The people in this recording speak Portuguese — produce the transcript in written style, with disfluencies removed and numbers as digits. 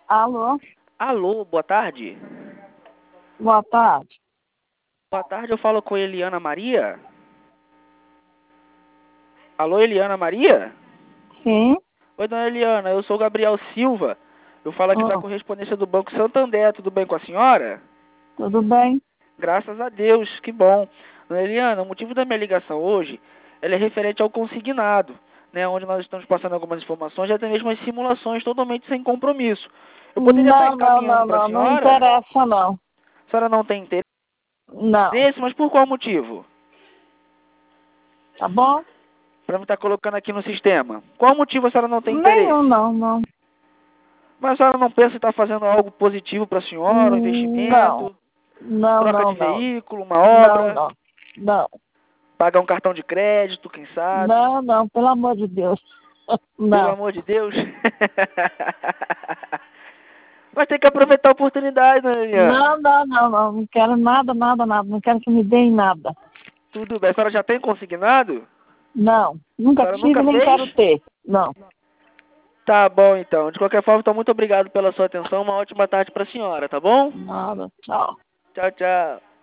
Alô, Alô, boa tarde. boa tarde. Boa tarde, eu falo com Eliana Maria. Alô, Eliana Maria? Sim, Oi, dona Eliana, eu sou o Gabriel Silva. Eu falo aqui da oh, correspondência do Banco Santander. Tudo bem com a senhora? tudo bem? Graças a Deus, que bom. Dona Eliana, o motivo da minha ligação hoje, ela é referente ao consignado, né, onde nós estamos passando algumas informações e até mesmo as simulações totalmente sem compromisso. Eu poderia estar Não, não, encaminhando não, para a não, não senhora? interessa não. A senhora não tem Não, interesse, mas por qual motivo? tá bom? Para me estar colocando aqui no sistema. Qual motivo a senhora não tem Nenhum, interesse? não, não. Mas a senhora não pensa em estar fazendo algo positivo para a senhora, um Não, investimento, não, troca não, de não. veículo, uma Não, obra, não, não. pagar um cartão de crédito, quem sabe? Não, não, pelo amor de Deus. Pelo Não. amor de Deus. Mas tem que aproveitar a oportunidade, né, Não, Eliana? não, não, não. Não quero nada, nada, nada. Não quero que me deem nada. Tudo bem. A senhora já tem consignado? Não. A Nunca senhora tive nunca nem fez? quero ter. Não. Tá bom, então. De qualquer forma, então, muito obrigado pela sua atenção. Uma ótima tarde para a senhora, tá bom? Nada. Tchau. Tchau, tchau.